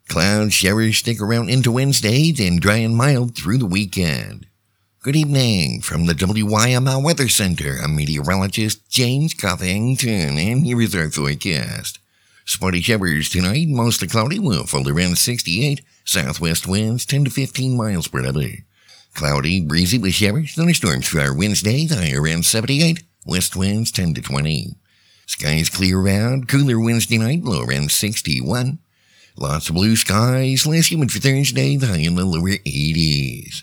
Cloud showers stick around into Wednesday, then dry and mild through the weekend. Good evening from the WYML Weather Center. I'm meteorologist James Covington, and here is our forecast. Spotty showers tonight, mostly cloudy, will fall around 68. Southwest winds 10 to 15 miles per hour. Cloudy, breezy with showers, thunderstorms for our Wednesday, high around 78. West winds 10 to 20. Skies clear out, cooler Wednesday night, low around 61. Lots of blue skies, less humid for Thursday, the high in the lower 80s.